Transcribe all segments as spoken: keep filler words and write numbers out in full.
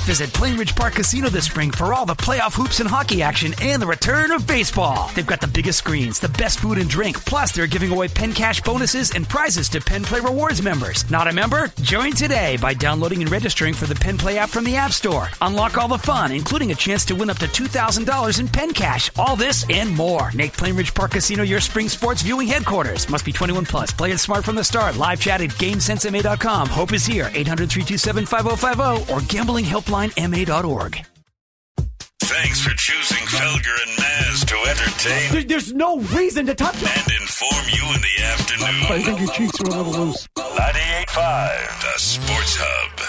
Visit Plainridge Park Casino this spring for all the playoff hoops and hockey action and the return of baseball. They've got the biggest screens, the best food and drink, plus they're giving away Penn Cash bonuses and prizes to Penn Play Rewards members. Not a member? Join today by downloading and registering for the Penn Play app from the App Store. Unlock all the fun, including a chance to win up to two thousand dollars in Penn Cash. All this and more. Make Plainridge Park Casino your spring sports viewing headquarters. Must be twenty-one plus. Play it smart from the start. Live chat at GameSense M A dot com. Hope is here. eight hundred, three two seven, five oh five oh or gambling helpline M A dot org. Thanks for choosing Felger and Maz to entertain. There, there's no reason to touch it. And inform you in the afternoon. I think your cheeks are a little loose. ninety-eight point five, the Sports Hub.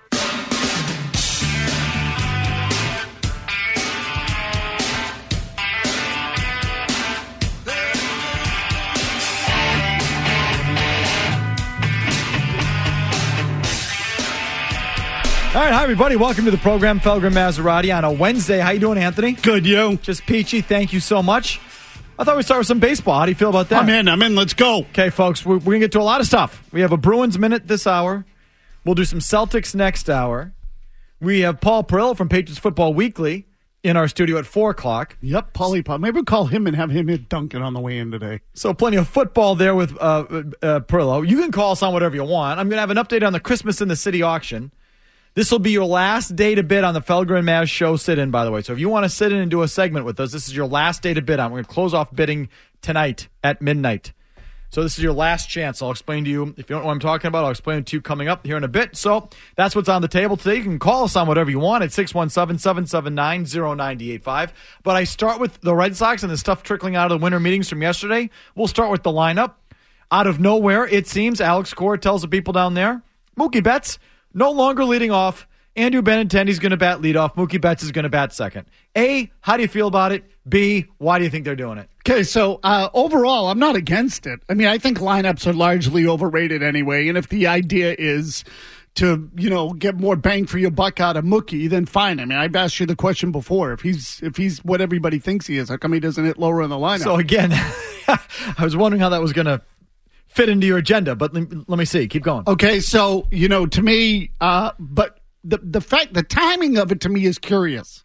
All right, hi, everybody. Welcome to the program, Felger Maserati, on a Wednesday. How you doing, Anthony? Good, you? Just peachy. Thank you so much. I thought we'd start with some baseball. How do you feel about that? I'm in. I'm in. Let's go. Okay, folks, we're, we're going to get to a lot of stuff. We have a Bruins Minute this hour. We'll do some Celtics next hour. We have Paul Perillo from Patriots Football Weekly in our studio at four o'clock. Yep, Paulie Pop. Maybe we'll call him and have him hit Duncan on the way in today. So plenty of football there with uh, uh, Perillo. You can call us on whatever you want. I'm going to have an update on the Christmas in the City auction. This will be your last day to bid on the Felger and Maz show sit-in, by the way. So if you want to sit in and do a segment with us, this is your last day to bid on. We're going to close off bidding tonight at midnight. So this is your last chance. I'll explain to you. If you don't know what I'm talking about, I'll explain it to you coming up here in a bit. So that's what's on the table today. You can call us on whatever you want at six one seven, seven seven nine, zero nine eight five. But I start with the Red Sox and the stuff trickling out of the winter meetings from yesterday. We'll start with the lineup. Out of nowhere, it seems, Alex Cora tells the people down there, Mookie Betts no longer leading off. Andrew Benintendi's going to bat leadoff. Mookie Betts is going to bat second. A, how do you feel about it? B, why do you think they're doing it? Okay, so uh, overall, I'm not against it. I mean, I think lineups are largely overrated anyway. And if the idea is to, you know, get more bang for your buck out of Mookie, then fine. I mean, I've asked you the question before. If he's if he's what everybody thinks he is, how come he doesn't hit lower in the lineup? So again, I was wondering how that was going to fit into your agenda, but let, let me see. Keep going. Okay, so, you know, to me, uh, but the the fact, the timing of it to me is curious.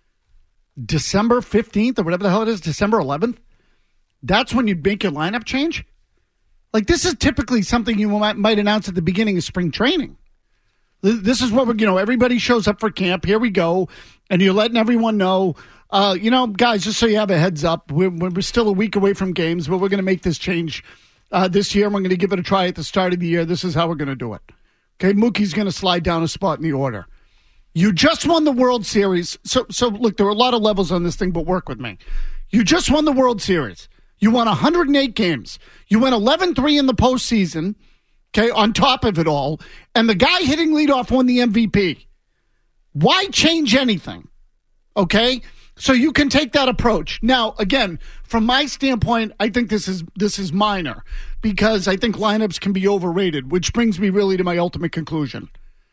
December fifteenth or whatever the hell it is, December eleventh, that's when you'd make your lineup change? Like, this is typically something you might, might announce at the beginning of spring training. This is what we're, you know, everybody shows up for camp. Here we go. And you're letting everyone know, uh, you know, guys, just so you have a heads up, we're, we're still a week away from games, but we're going to make this change uh, this year. We're going to give it a try at the start of the year. This is how we're going to do it. Okay, Mookie's going to slide down a spot in the order. You just won the World Series. So, so look, there are a lot of levels on this thing, but work with me. You just won the World Series. You won one hundred eight games. You went eleven three in the postseason, okay, on top of it all. And the guy hitting leadoff won the M V P. Why change anything? Okay? So you can take that approach. Now, again, from my standpoint, I think this is this is minor because I think lineups can be overrated, which brings me really to my ultimate conclusion.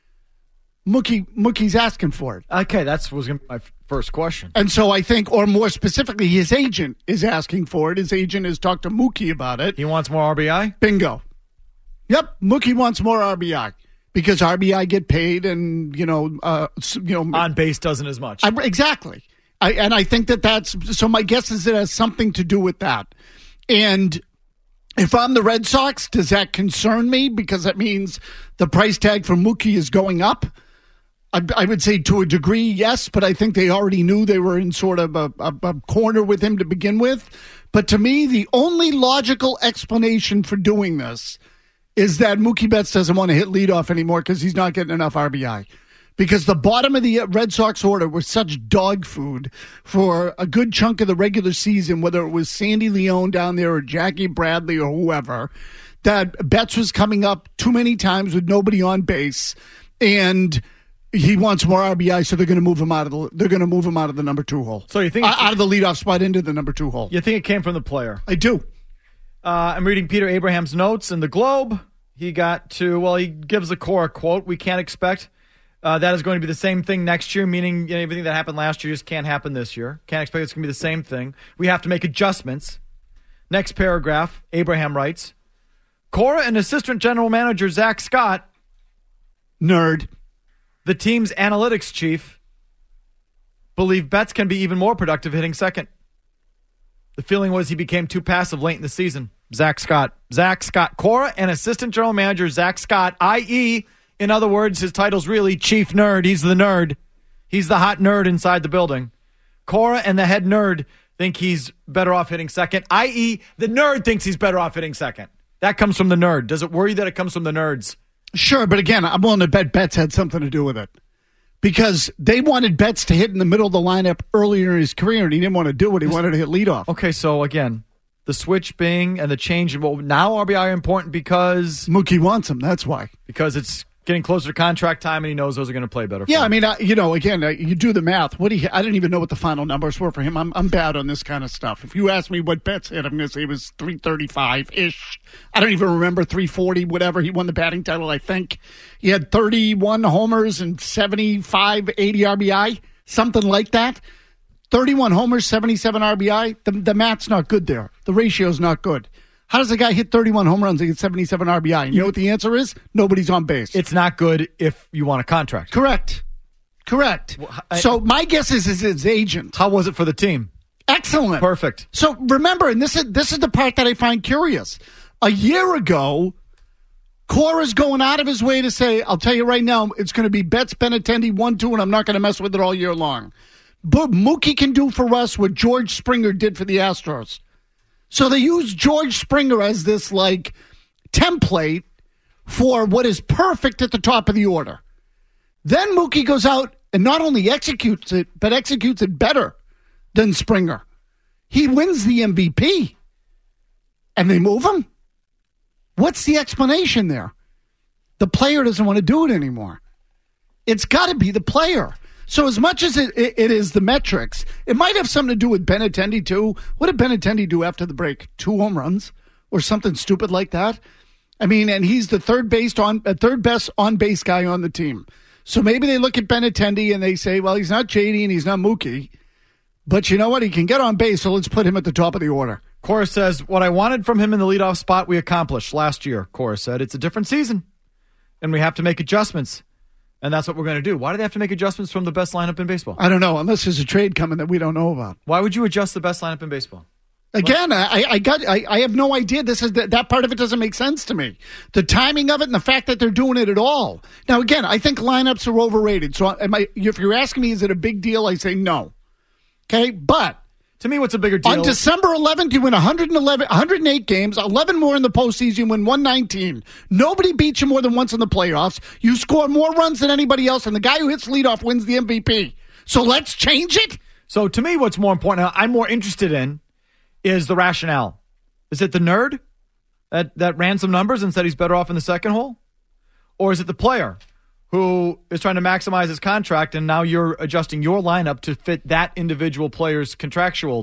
Mookie, Mookie's asking for it. Okay, that was going to be my first question. And so I think, or more specifically, his agent is asking for it. His agent has talked to Mookie about it. He wants more R B I? Bingo. Yep, Mookie wants more R B I because R B I get paid and, you know, uh, you know, on base doesn't as much. I, exactly. I, and I think that that's, so my guess is it has something to do with that. And if I'm the Red Sox, does that concern me? Because that means the price tag for Mookie is going up. I, I would say to a degree, yes, but I think they already knew they were in sort of a, a, a corner with him to begin with. But to me, the only logical explanation for doing this is that Mookie Betts doesn't want to hit leadoff anymore because he's not getting enough R B I. Because the bottom of the Red Sox order was such dog food for a good chunk of the regular season, whether it was Sandy Leone down there or Jackie Bradley or whoever, that Betts was coming up too many times with nobody on base, and he wants more R B I, so they're going to move him out of the they're going to move him out of the number two hole. So you think uh, out of the leadoff spot into the number two hole? You think it came from the player? I do. Uh, I'm reading Peter Abraham's notes in the Globe. He got to well, he gives the Cora quote: "We can't expect uh, that is going to be the same thing next year. Meaning, you know, everything that happened last year just can't happen this year. Can't expect it's going to be the same thing. We have to make adjustments." Next paragraph, Abraham writes: Cora and assistant general manager Zach Scott, nerd. The team's analytics chief believed Betts can be even more productive hitting second. The feeling was he became too passive late in the season. Zach Scott. Zach Scott. Cora and assistant general manager Zach Scott, that is, in other words, his title's really chief nerd. He's the nerd. He's the hot nerd inside the building. Cora and the head nerd think he's better off hitting second, that is, the nerd thinks he's better off hitting second. That comes from the nerd. Does it worry that it comes from the nerds? Sure, but again, I'm willing to bet Betts had something to do with it. Because they wanted Betts to hit in the middle of the lineup earlier in his career, and he didn't want to do it. He wanted to hit leadoff. Okay, so again, the switch being and the change in, well, now R B I are important because Mookie wants him. That's why. Because it's getting closer to contract time, and he knows those are going to play better. For yeah, him. I mean, uh, you know, again, uh, you do the math. What do you, I didn't even know what the final numbers were for him. I'm I'm bad on this kind of stuff. If you ask me what Betts hit, I'm going to say it was three thirty-five ish. I don't even remember three forty. Whatever. He won the batting title, I think. He had thirty-one homers and seventy-five, eighty R B I, something like that. thirty-one homers, seventy-seven R B I. The, the math's not good there. The ratio's not good. How does a guy hit thirty-one home runs and get seventy-seven R B I? And you know what the answer is? Nobody's on base. It's not good if you want a contract. Correct. Correct. Well, I, so my guess is, is his agent. How was it for the team? Excellent. Perfect. So remember, and this is this is the part that I find curious. A year ago, Cora's going out of his way to say, I'll tell you right now, it's going to be Betts, Benintendi, one, two, and I'm not going to mess with it all year long. But Mookie can do for us what George Springer did for the Astros. So they use George Springer as this, like, template for what is perfect at the top of the order. Then Mookie goes out and not only executes it, but executes it better than Springer. He wins the M V P. And they move him? What's the explanation there? The player doesn't want to do it anymore. It's got to be the player. So as much as it, it, it is the metrics, it might have something to do with Benintendi too. What did Benintendi do after the break? Two home runs or something stupid like that? I mean, and he's the third base on uh, third best on base guy on the team. So maybe they look at Benintendi and they say, well, he's not J D and he's not Mookie, but you know what? He can get on base, so let's put him at the top of the order. Cora says, what I wanted from him in the leadoff spot, we accomplished last year. Cora said, it's a different season, and we have to make adjustments. And that's what we're going to do. Why do they have to make adjustments from the best lineup in baseball? I don't know, unless there's a trade coming that we don't know about. Why would you adjust the best lineup in baseball? Again, I, I got. I, I have no idea. This is the, that part of it doesn't make sense to me. The timing of it and the fact that they're doing it at all. Now, again, I think lineups are overrated. So, am I, if you're asking me, is it a big deal? I say no. Okay, but to me, what's a bigger deal? On December eleventh, you win one hundred eleven, one hundred eight games, eleven more in the postseason, you win one nineteen. Nobody beats you more than once in the playoffs. You score more runs than anybody else, and the guy who hits leadoff wins the M V P. So let's change it? So to me, what's more important, I'm more interested in, is the rationale. Is it the nerd that, that ran some numbers and said he's better off in the second hole? Or is it the player who is trying to maximize his contract, and now you're adjusting your lineup to fit that individual player's contractual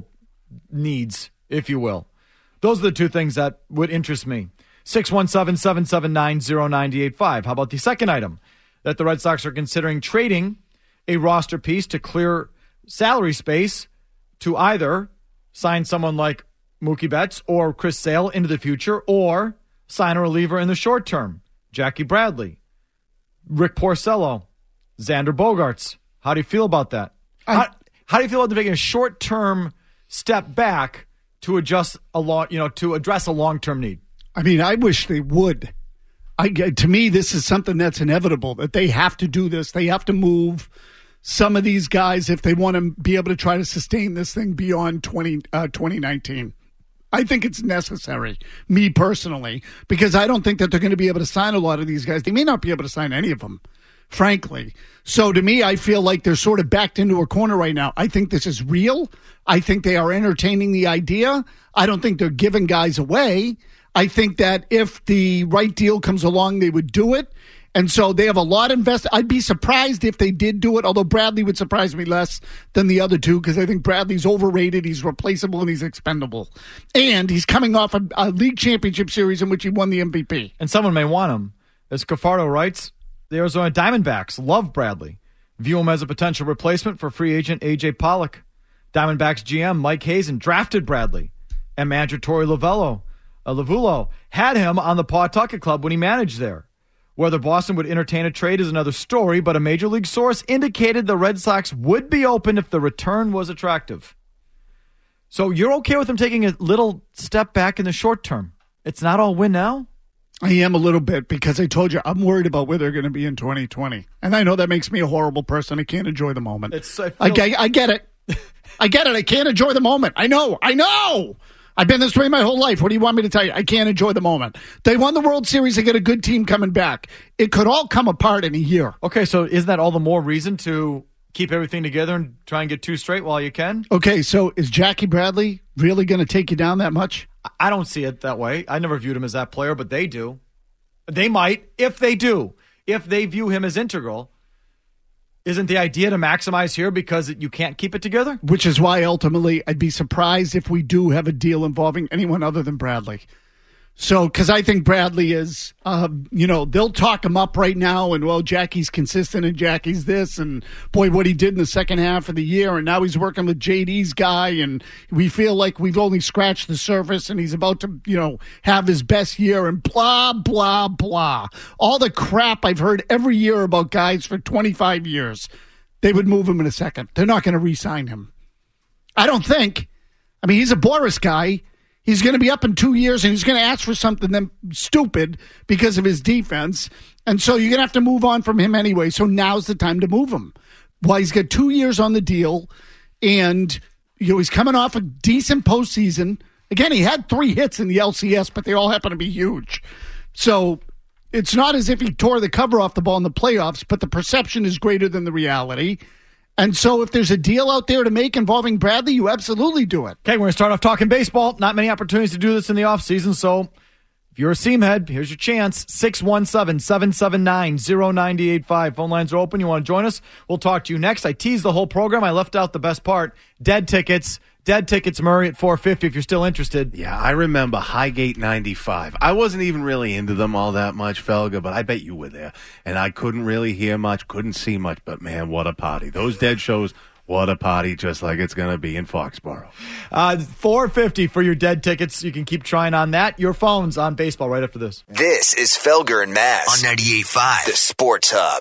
needs, if you will? Those are the two things that would interest me. six one seven, seven seven nine, zero nine eight five. How about the second item? That the Red Sox are considering trading a roster piece to clear salary space to either sign someone like Mookie Betts or Chris Sale into the future, or sign a reliever in the short term. Jackie Bradley, Rick Porcello, Xander Bogaerts. How do you feel about that? How, how do you feel about taking a short-term step back to adjust a long, you know, to address a long-term need? I mean, I wish they would. I to me, this is something that's inevitable, that they have to do this. They have to move some of these guys if they want to be able to try to sustain this thing beyond twenty, uh, twenty nineteen. I think it's necessary, me personally, because I don't think that they're going to be able to sign a lot of these guys. They may not be able to sign any of them, frankly. So to me, I feel like they're sort of backed into a corner right now. I think this is real. I think they are entertaining the idea. I don't think they're giving guys away. I think that if the right deal comes along, they would do it. And so they have a lot invested. I'd be surprised if they did do it, although Bradley would surprise me less than the other two, because I think Bradley's overrated, he's replaceable, and he's expendable. And he's coming off a, a league championship series in which he won the M V P. And someone may want him. As Cafardo writes, the Arizona Diamondbacks love Bradley. View him as a potential replacement for free agent A J Pollock. Diamondbacks G M Mike Hazen drafted Bradley. And manager Torey Lovullo, uh, Lovullo had him on the Pawtucket Club when he managed there. Whether Boston would entertain a trade is another story, but a major league source indicated the Red Sox would be open if the return was attractive. So you're okay with them taking a little step back in the short term? It's not all win now? I am a little bit, because I told you I'm worried about where they're going to be in twenty twenty. And I know that makes me a horrible person. I can't enjoy the moment. It's, I, feel- I, get, I get it. I get it. I can't enjoy the moment. I know. I know. I've been this way my whole life. What do you want me to tell you? I can't enjoy the moment. They won the World Series. They get a good team coming back. It could all come apart in a year. Okay, so isn't that all the more reason to keep everything together and try and get two straight while you can? Okay, so is Jackie Bradley really going to take you down that much? I don't see it that way. I never viewed him as that player, but they do. They might, if they do. If they view him as integral, isn't the idea to maximize here because you can't keep it together? Which is why, ultimately, I'd be surprised if we do have a deal involving anyone other than Bradley. So, because I think Bradley is, uh, you know, they'll talk him up right now, and, well, Jackie's consistent, and Jackie's this, and, boy, what he did in the second half of the year, and now he's working with J D's guy, and we feel like we've only scratched the surface, and he's about to, you know, have his best year, and blah, blah, blah. All the crap I've heard every year about guys for twenty-five years. They would move him in a second. They're not going to re-sign him. I don't think. I mean, he's a Boris guy. He's going to be up in two years, and he's going to ask for something then stupid because of his defense. And so you're going to have to move on from him anyway. So now's the time to move him. Well, he's got two years on the deal, and you know he's coming off a decent postseason. Again, he had three hits in the L C S, but they all happen to be huge. So it's not as if he tore the cover off the ball in the playoffs, but the perception is greater than the reality. And so if there's a deal out there to make involving Bradley, you absolutely do it. Okay, we're going to start off talking baseball. Not many opportunities to do this in the offseason, so if you're a Seamhead, here's your chance. six one seven, seven seven nine, zero nine eight five. Phone lines are open. You want to join us? We'll talk to you next. I teased the whole program. I left out the best part. Dead tickets. Dead tickets, Murray, at four fifty if you're still interested. Yeah, I remember Highgate ninety-five. I wasn't even really into them all that much, Felga, but I bet you were there. And I couldn't really hear much, couldn't see much, but man, what a party. Those Dead shows, what a party, just like it's going to be in Foxborough. Uh, four fifty for your Dead tickets. You can keep trying on that. Your phone's on baseball right after this. This is Felger and Maz on ninety-eight point five, the Sports Hub.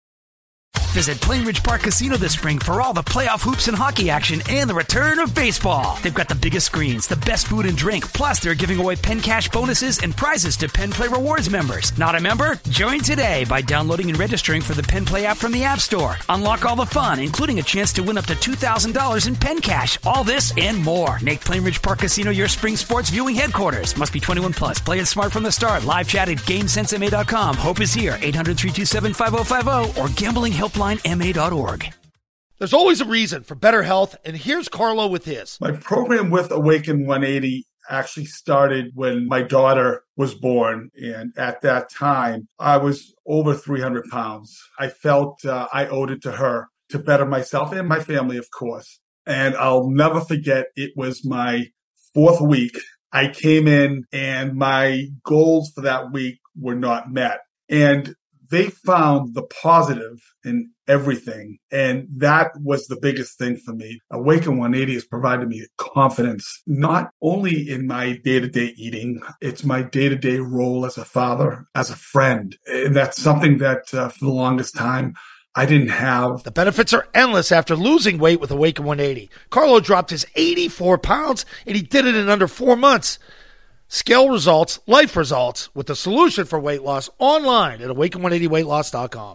Visit Plainridge Park Casino this spring for all the playoff hoops and hockey action and the return of baseball. They've got the biggest screens, the best food and drink, plus they're giving away Penn Cash bonuses and prizes to Penn Play Rewards members. Not a member? Join today by downloading and registering for the Penn Play app from the App Store. Unlock all the fun, including a chance to win up to two thousand dollars in Penn Cash. All this and more. Make Plainridge Park Casino your spring sports viewing headquarters. Must be twenty-one plus. Play it smart from the start. Live chat at game sense m a dot com. Hope is here. eight hundred, three two seven, five oh five oh or gambling helpline m a dot org. There's always a reason for better health, and here's Carlo with his. My program with Awaken one eighty actually started when my daughter was born, and at that time, I was over three hundred pounds. I felt uh, I owed it to her to better myself and my family, of course. And I'll never forget, it was my fourth week. I came in, and my goals for that week were not met. And they found the positive in everything. And that was the biggest thing for me. Awaken one eighty has provided me confidence, not only in my day-to-day eating, it's my day-to-day role as a father, as a friend. And that's something that uh, for the longest time, I didn't have. The benefits are endless after losing weight with Awaken one eighty. Carlo dropped his eighty-four pounds, and he did it in under four months. Scale results, life results, with the solution for weight loss online at awaken one eighty weight loss dot com.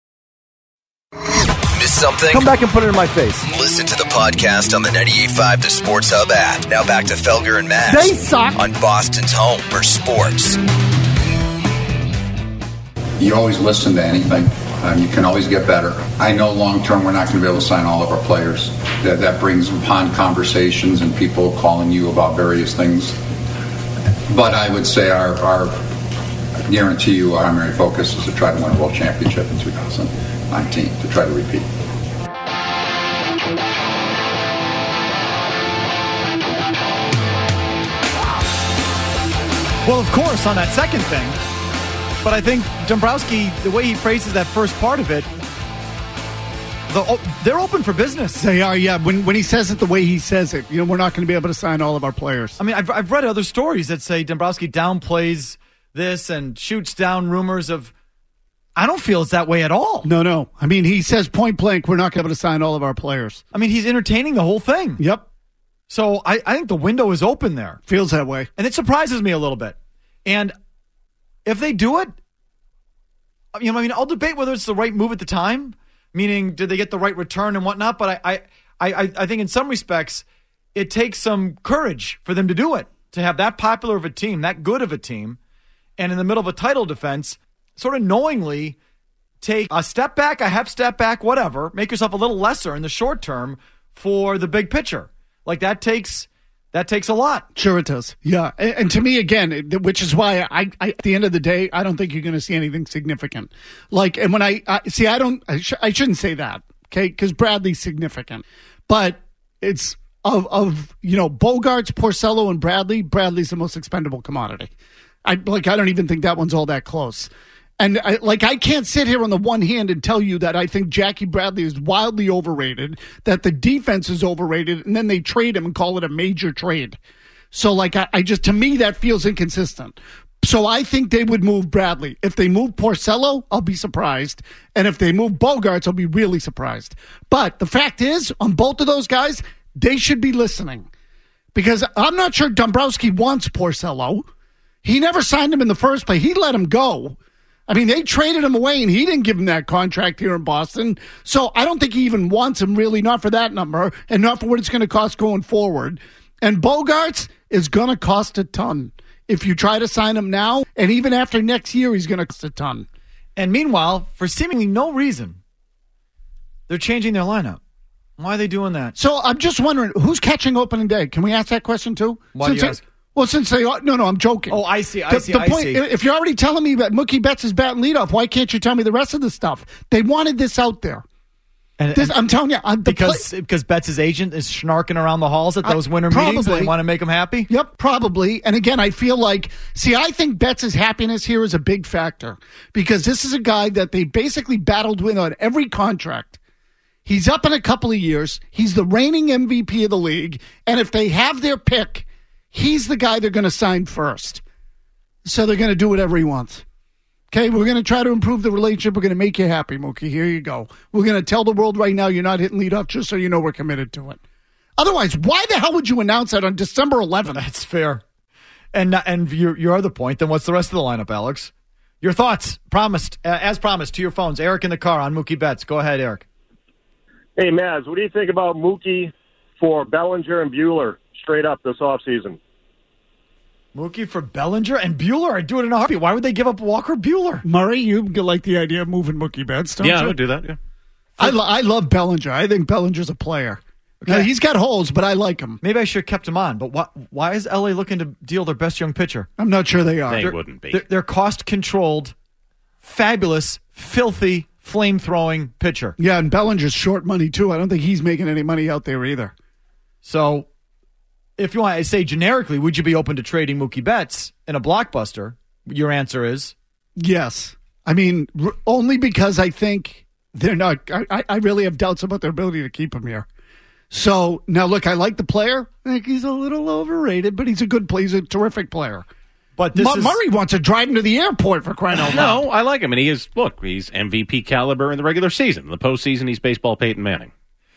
Miss something? Come back and put it in my face. Listen to the podcast on the ninety-eight point five The Sports Hub app. Now back to Felger and Maz. They suck. On Boston's home for sports. You always listen to anything. Um, you can always get better. I know long-term we're not going to be able to sign all of our players. That, that brings upon conversations and people calling you about various things. But I would say our, our I guarantee you our primary focus is to try to win a world championship in two thousand nineteen, to try to repeat. Well, of course, on that second thing. But I think Dombrowski, the way he phrases that first part of it, the, they're open for business. They are, yeah. When when he says it the way he says it, you know, we're not going to be able to sign all of our players. I mean, I've, I've read other stories that say Dombrowski downplays this and shoots down rumors of I don't feel it's that way at all. No, no. I mean, he says point blank, we're not going to be able to sign all of our players. I mean, he's entertaining the whole thing. Yep. So I, I think the window is open there. Feels that way. And it surprises me a little bit. And if they do it, you know, I mean, I'll debate whether it's the right move at the time, meaning did they get the right return and whatnot. But I, I, I, I think in some respects, it takes some courage for them to do it, to have that popular of a team, that good of a team, and in the middle of a title defense, sort of knowingly take a step back, a half step back, whatever, make yourself a little lesser in the short term for the big picture. Like that takes that takes a lot. Sure it does. Yeah. And, and to me, again, which is why I, I, at the end of the day, I don't think you're going to see anything significant. Like, and when I, I see, I don't, I, sh- I shouldn't say that, okay? Because Bradley's significant. But it's of, of, you know, Bogaerts, Porcello, and Bradley, Bradley's the most expendable commodity. I like. I don't even think that one's all that close. And I, like, I can't sit here on the one hand and tell you that I think Jackie Bradley is wildly overrated, that the defense is overrated, and then they trade him and call it a major trade. So, like, I, I just, to me, that feels inconsistent. So I think they would move Bradley. If they move Porcello, I'll be surprised. And if they move Bogaerts, I'll be really surprised. But the fact is, on both of those guys, they should be listening. Because I'm not sure Dombrowski wants Porcello. He never signed him in the first place. He let him go. I mean, they traded him away, and he didn't give him that contract here in Boston. So I don't think he even wants him, really, not for that number and not for what it's going to cost going forward. And Bogaerts is going to cost a ton if you try to sign him now. And even after next year, he's going to cost a ton. And meanwhile, for seemingly no reason, they're changing their lineup. Why are they doing that? So I'm just wondering, who's catching opening day? Can we ask that question, too? Why Since do you it, ask? Well, since they are, no, no, I'm joking. Oh, I see, I the, see, the I point, see. If you're already telling me that Mookie Betts is batting leadoff, why can't you tell me the rest of the stuff? They wanted this out there. And, this, and I'm telling you. I'm, because play, because Betts' agent is schnarking around the halls at those winter I, meetings and they want to make him happy? Yep, probably. And again, I feel like, see, I think Betts' happiness here is a big factor because this is a guy that they basically battled with on every contract. He's up in a couple of years. He's the reigning M V P of the league. And if they have their pick, he's the guy they're going to sign first. So they're going to do whatever he wants. Okay, we're going to try to improve the relationship. We're going to make you happy, Mookie. Here you go. We're going to tell the world right now you're not hitting leadoff just so you know we're committed to it. Otherwise, why the hell would you announce that on December eleventh? That's fair. And and your, your other point, then what's the rest of the lineup, Alex? Your thoughts, promised, uh, as promised, to your phones. Eric in the car on Mookie Betts. Go ahead, Eric. Hey, Maz, what do you think about Mookie for Bellinger and Buehler straight up this offseason? Mookie for Bellinger and Buehler? I'd do it in a heartbeat. Why would they give up Walker Buehler? Murray, you like the idea of moving Mookie Betts, don't yeah, you? I would do that, yeah. I, lo- I love Bellinger. I think Bellinger's a player. Okay. Now, he's got holes, but I like him. Maybe I should have kept him on, but why, why is L A looking to deal their best young pitcher? I'm not sure they are. They they're, wouldn't be. They're, they're cost-controlled, fabulous, filthy, flame-throwing pitcher. Yeah, and Bellinger's short money, too. I don't think he's making any money out there either. So, if you want to say generically, would you be open to trading Mookie Betts in a blockbuster? Your answer is? Yes. I mean, r- only because I think they're not, I, I really have doubts about their ability to keep him here. So, now look, I like the player. I think he's a little overrated, but he's a good player. He's a terrific player. But this M- is, Murray wants to drive him to the airport for crying out loud. No, I like him, and he is, look, he's M V P caliber in the regular season. In the postseason, he's baseball Peyton Manning.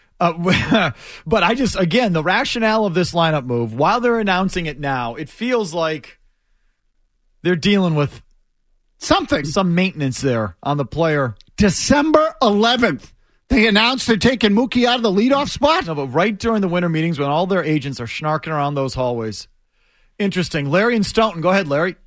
Uh, but I just, again, the rationale of this lineup move, while they're announcing it now, it feels like they're dealing with something, some maintenance there on the player. December eleventh, they announced they're taking Mookie out of the leadoff spot? No, but right during the winter meetings when all their agents are snarking around those hallways. Interesting. Larry and Stoughton. Go ahead, Larry.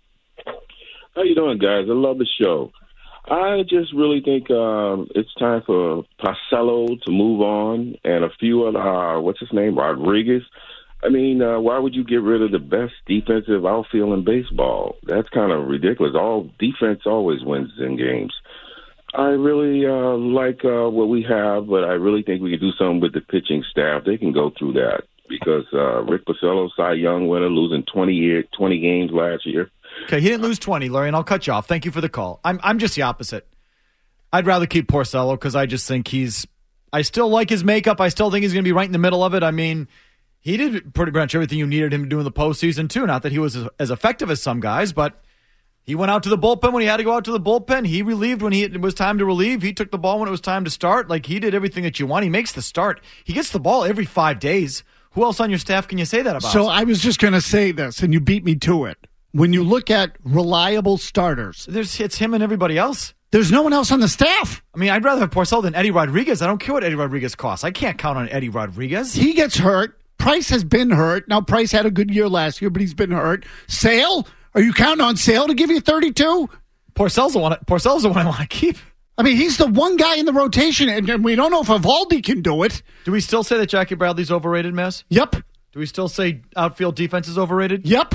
How you doing, guys? I love the show. I just really think um, it's time for Porcello to move on and a few other, uh, what's his name, Rodriguez. I mean, uh, why would you get rid of the best defensive outfield in baseball? That's kind of ridiculous. All defense always wins in games. I really uh, like uh, what we have, but I really think we can do something with the pitching staff. They can go through that because uh, Rick Porcello, Cy Young winner, losing twenty, year, twenty games last year. Okay, he didn't lose twenty, Larry, and I'll cut you off. Thank you for the call. I'm I'm just the opposite. I'd rather keep Porcello because I just think he's – I still like his makeup. I still think he's going to be right in the middle of it. I mean, he did pretty much everything you needed him to do in the postseason too. Not that he was as, as effective as some guys, but He went out to the bullpen when he had to go out to the bullpen. He relieved when he, it was time to relieve. He took the ball when it was time to start. Like, he did everything that you want. He makes the start. He gets the ball every five days. Who else on your staff can you say that about? So I was just going to say this, and you beat me to it. When you look at reliable starters, There's, it's him and everybody else. There's no one else on the staff. I mean, I'd rather have Porcello than Eddie Rodriguez. I don't care what Eddie Rodriguez costs. I can't count on Eddie Rodriguez. He gets hurt. Price has been hurt. Now, Price had a good year last year, but he's been hurt. Sale? Are you counting on Sale to give you thirty-two? Porcello's the one, Porcello's the one I want to keep. I mean, he's the one guy in the rotation, and, and we don't know if Evaldi can do it. Do we still say that Jackie Bradley's overrated, Mess? Yep. Do we still say outfield defense is overrated? Yep.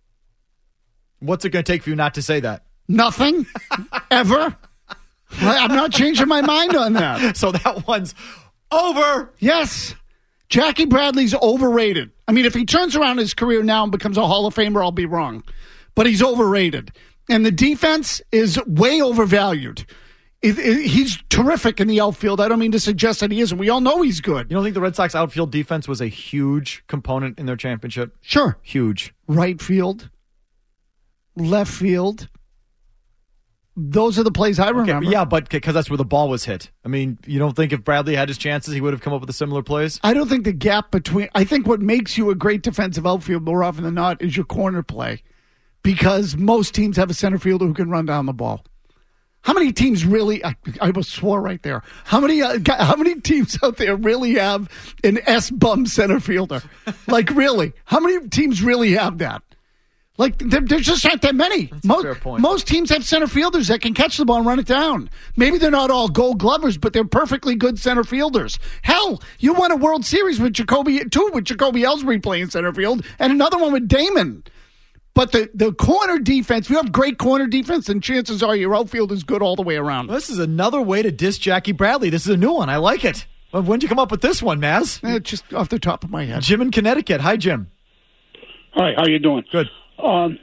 What's it going to take for you not to say that? Nothing. Ever. I'm not changing my mind on that. So that one's over. Yes. Jackie Bradley's overrated. I mean, if he turns around his career now and becomes a Hall of Famer, I'll be wrong. But he's overrated. And the defense is way overvalued. It, it, he's terrific in the outfield. I don't mean to suggest that he isn't. We all know he's good. You don't think the Red Sox outfield defense was a huge component in their championship? Sure. Huge. Right field. Left field. Those are the plays I remember. Okay, yeah, but because that's where the ball was hit. I mean, you don't think if Bradley had his chances, he would have come up with a similar plays? I don't think the gap between... I think what makes you a great defensive outfield more often than not is your corner play. Because most teams have a center fielder who can run down the ball. How many teams really... I, I was swore right there. How many uh, how many teams out there really have an S-bum center fielder? Like, really? How many teams really have that? Like, there, there just aren't that many. That's most, a fair point. Most teams have center fielders that can catch the ball and run it down. Maybe they're not all gold glovers, but they're perfectly good center fielders. Hell, you won a World Series with Jacoby, two with Jacoby Ellsbury playing center field, and another one with Damon. But the, the corner defense, if you have great corner defense, then chances are your outfield is good all the way around. Well, this is another way to diss Jackie Bradley. This is a new one. I like it. Well, when did you come up with this one, Maz? Eh, just off the top of my head. Jim in Connecticut. Hi, Jim. Hi, how you doing? Good. Um,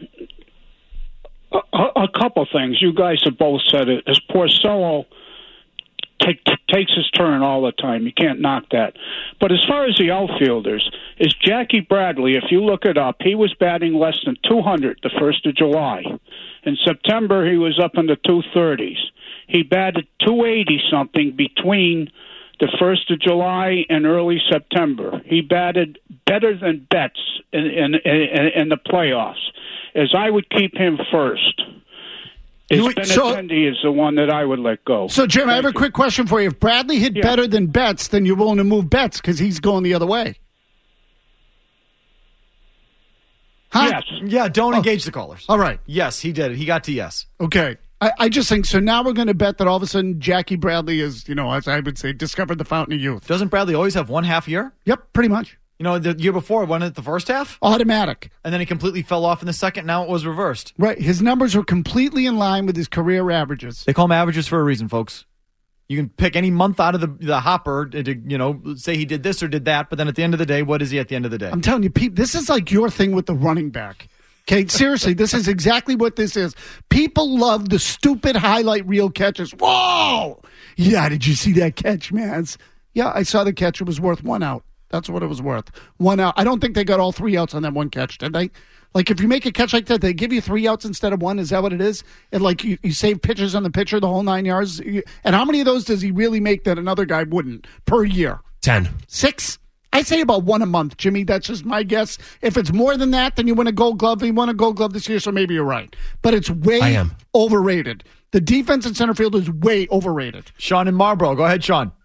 a, a couple things. You guys have both said it. As Porcello take, t- takes his turn all the time, you can't knock that. But as far as the outfielders, is Jackie Bradley, if you look it up, he was batting less than two hundred the first of July. In September, he was up in the two thirties. He batted two eighty something between the first of July and early September. He batted better than Betts in, in, in, in the playoffs. As I would keep him first. Is Benintendi is the one that I would let go. So, Jim, Thank I have a you. quick question for you. If Bradley hit Yeah. better than Betts, then you're willing to move Betts because he's going the other way. Huh? Yes. Yeah, don't Oh. engage the callers. All right. Yes, he did it. He got to yes. Okay. I, I just think, so now we're going to bet that all of a sudden Jackie Bradley is, you know, as I would say, discovered the fountain of youth. Doesn't Bradley always have one half year? Yep, pretty much. You know, the year before, wasn't it the first half? Automatic. And then he completely fell off in the second. Now it was reversed. Right. His numbers were completely in line with his career averages. They call them averages for a reason, folks. You can pick any month out of the, the hopper to, you know, say he did this or did that, but then at the end of the day, what is he at the end of the day? I'm telling you, Pete, this is like your thing with the running back. Okay, seriously, this is exactly what this is. People love the stupid highlight reel catches. Whoa! Yeah, did you see that catch, man? Yeah, I saw the catch. It was worth one out. That's what it was worth. One out. I don't think they got all three outs on that one catch, did they? Like, if you make a catch like that, they give you three outs instead of one. Is that what it is? And, like, you, you save pitches on the pitcher the whole nine yards. And how many of those does he really make that another guy wouldn't per year? Ten. Six? I say about one a month, Jimmy. That's just my guess. If it's more than that, then you win a Gold Glove. You won a Gold Glove this year, so maybe you're right. But it's way I am. overrated. The defense in center field is way overrated. Sean in Marlboro. Go ahead, Sean.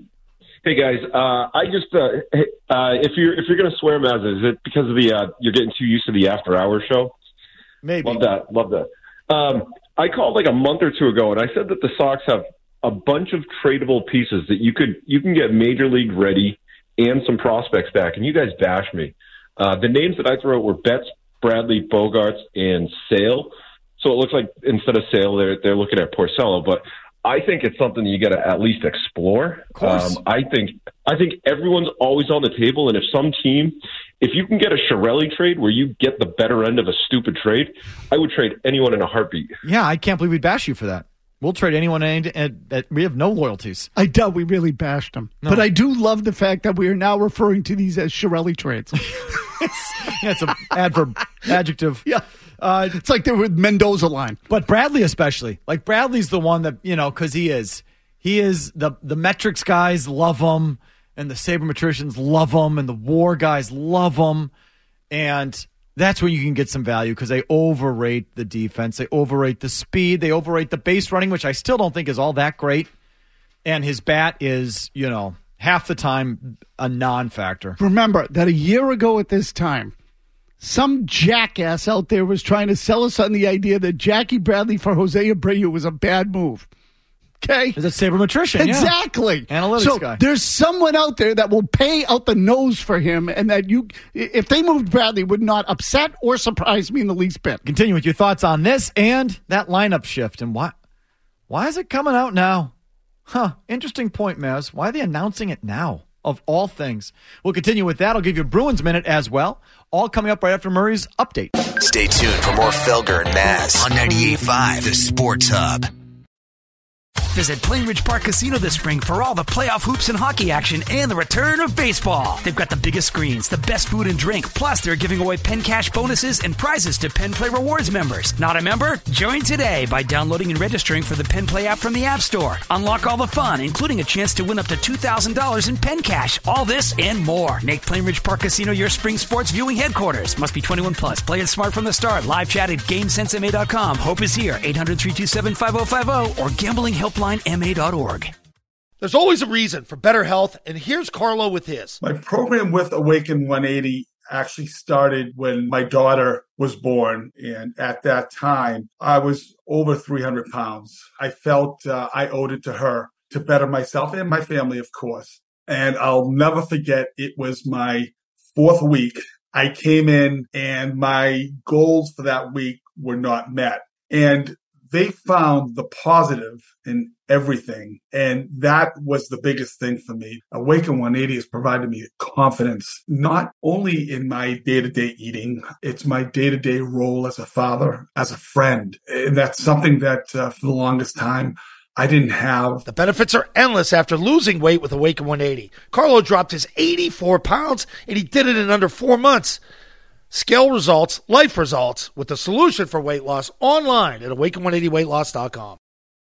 Hey guys, uh, I just uh, uh, if you're if you're gonna swear, Maz, is it because of the uh, you're getting too used to the after hours show? Maybe. Love that. Love that. Um, I called like a month or two ago, and I said that the Sox have a bunch of tradable pieces that you could you can get major league ready and some prospects back, and you guys bashed me. Uh, the names that I threw out were Betts, Bradley, Bogarts, and Sale. So it looks like instead of Sale, they're they're looking at Porcello, but I think it's something that you got to at least explore. Of course. Um, I think I think everyone's always on the table, and if some team, if you can get a Chiarelli trade where you get the better end of a stupid trade, I would trade anyone in a heartbeat. Yeah, I can't believe we'd bash you for that. We'll trade anyone, and, and, and we have no loyalties. I doubt we really bashed him. No. But I do love the fact that we are now referring to these as Chiarelli trades. Yeah, it's an adverb, adjective. Yeah. Uh, it's like they were with Mendoza line. But Bradley especially. Like, Bradley's the one that, you know, because he is. He is, the, the metrics guys love him, and the sabermetricians love him, and the war guys love him. And that's where you can get some value because they overrate the defense. They overrate the speed. They overrate the base running, which I still don't think is all that great. And his bat is, you know, half the time a non-factor. Remember that a year ago at this time, some jackass out there was trying to sell us on the idea that Jackie Bradley for Jose Abreu was a bad move. Okay? Is a sabermetrician, exactly. Yeah. Analytics so guy. There's someone out there that will pay out the nose for him, and that you, if they moved Bradley, would not upset or surprise me in the least bit. Continue with your thoughts on this and that lineup shift, and why, why is it coming out now? Huh, interesting point, Maz. Why are they announcing it now, of all things? We'll continue with that. I'll give you a Bruins Minute as well. All coming up right after Murray's update. Stay tuned for more Felger and Maz on ninety-eight point five, The Sports Hub. Visit Plainridge Park Casino this spring for all the playoff hoops and hockey action and the return of baseball. They've got the biggest screens, the best food and drink, plus they're giving away Penn Cash bonuses and prizes to Penn Play Rewards members. Not a member? Join today by downloading and registering for the Penn Play app from the App Store. Unlock all the fun, including a chance to win up to two thousand dollars in Penn Cash. All this and more. Make Plainridge Park Casino your spring sports viewing headquarters. Must be twenty-one plus. Play it smart from the start. Live chat at game sense m a dot com. Hope is here. eight hundred, three two seven, five oh five oh or gambling helpline m a dot org. There's always a reason for better health, and here's Carlo with his. My program with Awaken one eighty actually started when my daughter was born, and at that time, I was over three hundred pounds. I felt uh, I owed it to her to better myself and my family, of course. And I'll never forget, it was my fourth week. I came in, and my goals for that week were not met. And they found the positive in everything. And that was the biggest thing for me. Awaken one eighty has provided me confidence, not only in my day-to-day eating, it's my day-to-day role as a father, as a friend. And that's something that uh, for the longest time, I didn't have. The benefits are endless after losing weight with Awaken one eighty. Carlo dropped his eighty-four pounds, and he did it in under four months. Scale results, life results, with the solution for weight loss online at awaken one eighty weight loss dot com.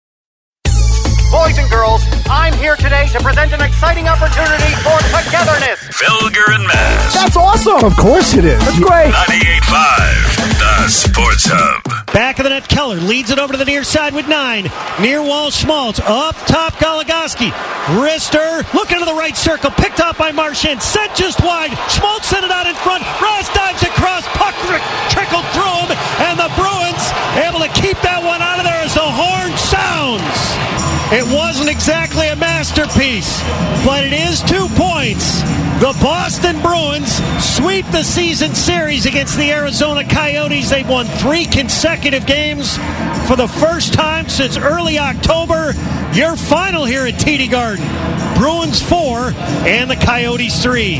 Boys and girls, I'm here today to present an exciting opportunity for togetherness. Felger and Maz. That's awesome. Of course it is. That's great. ninety-eight point five, The Sports Hub. Back of the net, Keller leads it over to the near side with nine. Near wall, Schmaltz. Up top, Goligoski. Wrister looking to the right circle. Picked up by Marchand. Sent just wide. Schmaltz sent it out in front. Ross dives across. Puck trickled through him. And the Bruins able to keep that one out of there as the horn sounds. It wasn't exactly a masterpiece, but it is two points. The Boston Bruins sweep the season series against the Arizona Coyotes. They've won three consecutive games for the first time since early October. Your final here at T D Garden. Bruins four and the Coyotes three.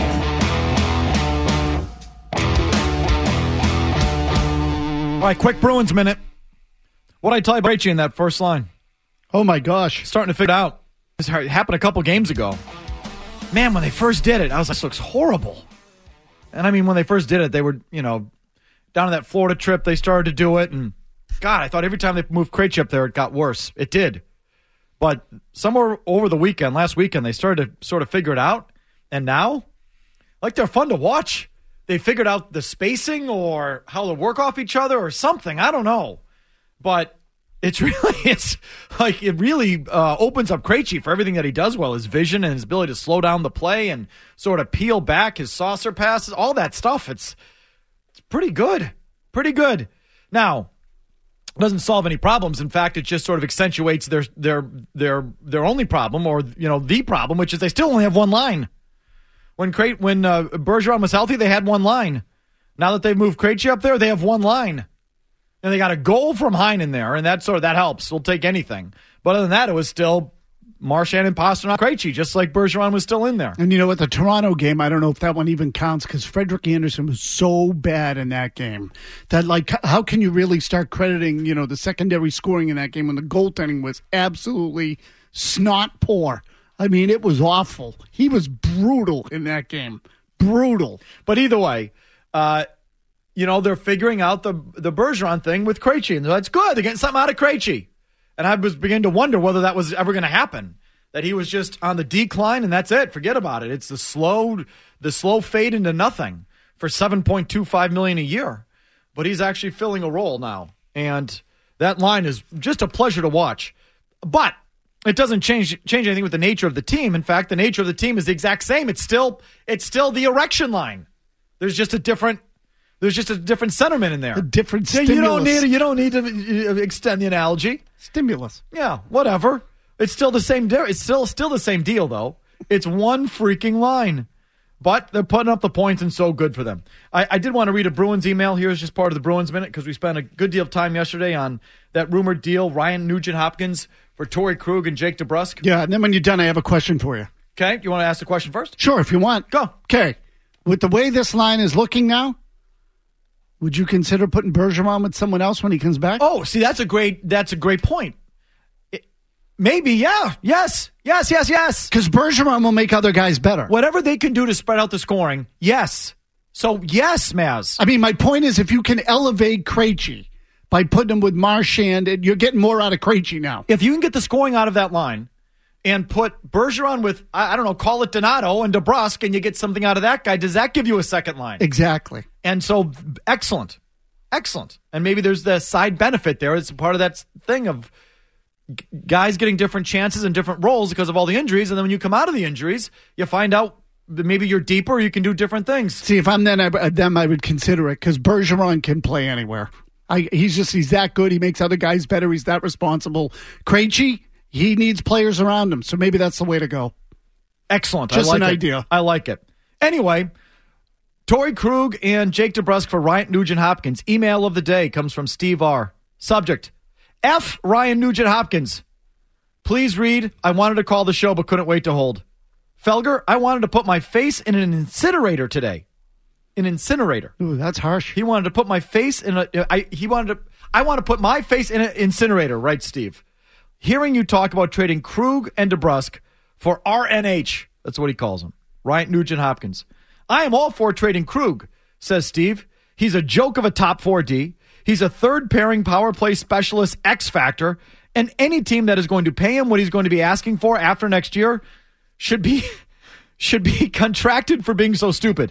All right, quick Bruins minute. What did I tell you about Rachie in that first line? Oh, my gosh. Starting to figure it out. This happened a couple games ago. Man, when they first did it, I was like, this looks horrible. And I mean, when they first did it, they were, you know, down on that Florida trip, they started to do it. And God, I thought every time they moved Krejci up there, it got worse. It did. But somewhere over the weekend, last weekend, they started to sort of figure it out. And now, like, they're fun to watch. They figured out the spacing or how to work off each other or something. I don't know. But it's really, it's like, it really uh, opens up Krejci for everything that he does well. His vision and his ability to slow down the play and sort of peel back his saucer passes, all that stuff. It's, it's pretty good. Pretty good. Now, it doesn't solve any problems. In fact, it just sort of accentuates their, their, their, their only problem, or, you know, the problem, which is they still only have one line. When Cre- when uh, Bergeron was healthy, they had one line. Now that they've moved Krejci up there, they have one line. And they got a goal from Hein in there, and that sort of that helps. We'll take anything. But other than that, it was still Marchand and Pastrnak, Krejci, just like Bergeron was still in there. And you know what, the Toronto game, I don't know if that one even counts, because Frederik Andersen was so bad in that game that, like, how can you really start crediting, you know, the secondary scoring in that game when the goaltending was absolutely snot poor? I mean, it was awful. He was brutal in that game. Brutal. But either way, uh, you know, they're figuring out the the Bergeron thing with Krejci, and that's good. They're getting something out of Krejci. And I was beginning to wonder whether that was ever going to happen, that he was just on the decline, and that's it. Forget about it. It's the slow, the slow fade into nothing for seven point two five million dollars a year. But he's actually filling a role now, and that line is just a pleasure to watch. But it doesn't change change anything with the nature of the team. In fact, the nature of the team is the exact same. It's still it's still the erection line. There's just a different there's just a different centerman in there. A different Yeah, stimulus. you don't need you don't need to extend the analogy. Stimulus. Yeah, whatever. It's still the same. De- it's still still the same deal, though. It's one freaking line, but they're putting up the points, and so good for them. I, I did want to read a Bruins email here as just part of the Bruins Minute, because we spent a good deal of time yesterday on that rumored deal, Ryan Nugent-Hopkins for Torrey Krug and Jake DeBrusk. Yeah, and then when you're done, I have a question for you. Okay, you want to ask the question first? Sure, if you want. Go. Okay. With the way this line is looking now, would you consider putting Bergeron with someone else when he comes back? Oh, see, that's a great that's a great point. It, maybe, yeah, yes, yes, yes, yes. Because Bergeron will make other guys better. Whatever they can do to spread out the scoring, yes. So, yes, Maz. I mean, my point is, if you can elevate Krejci by putting him with Marchand, you're getting more out of Krejci now. If you can get the scoring out of that line and put Bergeron with, I, I don't know, call it Donato and DeBrusk, and you get something out of that guy, does that give you a second line? Exactly. And so, excellent. Excellent. And maybe there's the side benefit there. It's part of that thing of g- guys getting different chances and different roles because of all the injuries. And then when you come out of the injuries, you find out that maybe you're deeper, you can do different things. See, if I'm then, I, them, I would consider it, because Bergeron can play anywhere. I, he's just, he's that good. He makes other guys better. He's that responsible. Krejci, he needs players around him. So maybe that's the way to go. Excellent. Just I like an it. idea. I like it. Anyway, Torrey Krug and Jake DeBrusk for Ryan Nugent-Hopkins. Email of the day comes from Steve R. Subject, F. Ryan Nugent-Hopkins. Please read, I wanted to call the show but couldn't wait to hold. Felger, I wanted to put my face in an incinerator today. An incinerator. Ooh, that's harsh. He wanted to put my face in a... I, he wanted to... I want to put my face in an incinerator, right, Steve? Hearing you talk about trading Krug and DeBrusk for R N H, that's what he calls him, Ryan Nugent-Hopkins. I am all for trading Krug, says Steve. He's a joke of a top four D. He's a third pairing power play specialist X factor, and any team that is going to pay him what he's going to be asking for after next year should be should be contracted for being so stupid.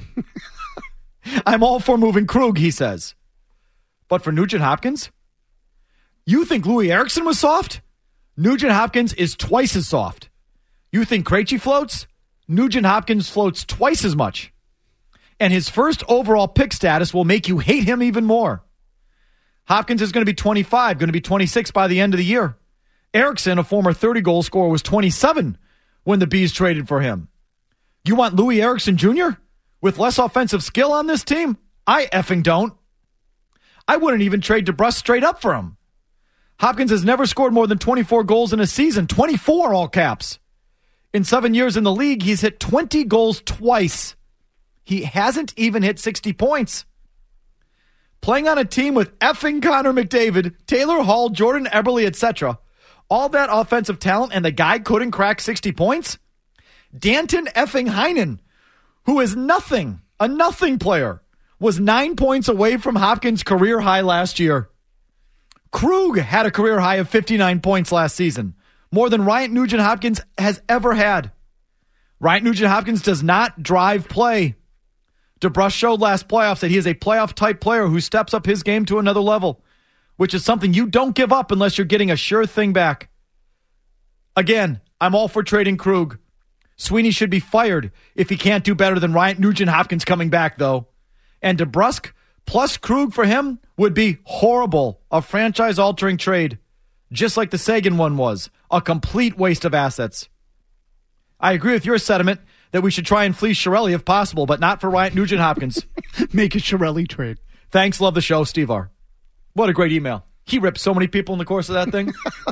I'm all for moving Krug, he says. But for Nugent-Hopkins, you think Louis Eriksson was soft? Nugent-Hopkins is twice as soft. You think Krejci floats? Nugent-Hopkins floats twice as much. And his first overall pick status will make you hate him even more. Hopkins is going to be twenty-five, going to be twenty-six by the end of the year. Eriksson, a former thirty-goal scorer, was twenty-seven when the Bees traded for him. You want Louis Eriksson Junior with less offensive skill on this team? I effing don't. I wouldn't even trade DeBrusk straight up for him. Hopkins has never scored more than twenty-four goals in a season. twenty-four, all caps. In seven years in the league, he's hit twenty goals twice. He hasn't even hit sixty points. Playing on a team with effing Connor McDavid, Taylor Hall, Jordan Eberle, et cetera, all that offensive talent, and the guy couldn't crack sixty points? Danton effing Heinen, who is nothing, a nothing player, was nine points away from Hopkins' career high last year. Krug had a career high of fifty-nine points last season, more than Ryan Nugent-Hopkins has ever had. Ryan Nugent-Hopkins does not drive play. DeBrusk showed last playoffs that he is a playoff-type player who steps up his game to another level, which is something you don't give up unless you're getting a sure thing back. Again, I'm all for trading Krug. Sweeney should be fired if he can't do better than Ryan Nugent-Hopkins coming back, though. And DeBrusk plus Krug for him would be horrible, a franchise-altering trade, just like the Sagan one was, a complete waste of assets. I agree with your sentiment that we should try and fleece Chiarelli if possible, but not for Ryan Nugent-Hopkins. Make a Chiarelli trade. Thanks, love the show, Steve R. What a great email. He ripped so many people in the course of that thing.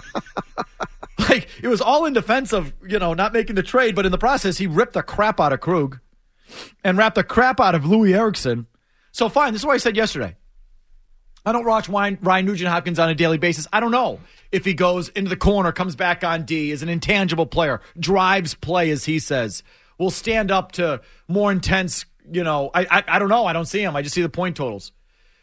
Like, it was all in defense of, you know, not making the trade, but in the process, he ripped the crap out of Krug and wrapped the crap out of Louis Eriksson. So fine, this is what I said yesterday. I don't watch Ryan Nugent-Hopkins on a daily basis. I don't know if he goes into the corner, comes back on D, is an intangible player, drives play, as he says, will stand up to more intense, you know, I, I I don't know. I don't see him. I just see the point totals.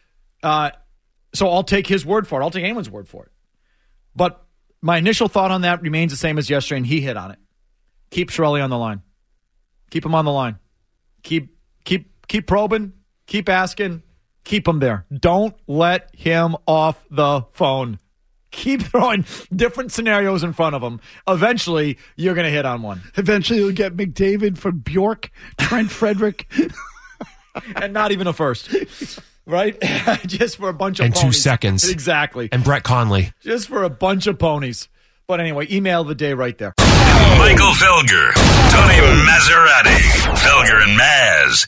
Uh, so I'll take his word for it. I'll take anyone's word for it. But my initial thought on that remains the same as yesterday, and he hit on it. Keep Shirelli on the line. Keep him on the line. Keep keep keep probing. Keep asking. Keep him there. Don't let him off the phone. Keep throwing different scenarios in front of him. Eventually, you're going to hit on one. Eventually, you'll get McDavid from Bjork, Trent Frederick. And not even a first. Right? Just for a bunch of and ponies. two seconds. Exactly. And Brett Conley. Just for a bunch of ponies. But anyway, email of the day right there. Michael Felger, Tony Maserati, Felger and Maz.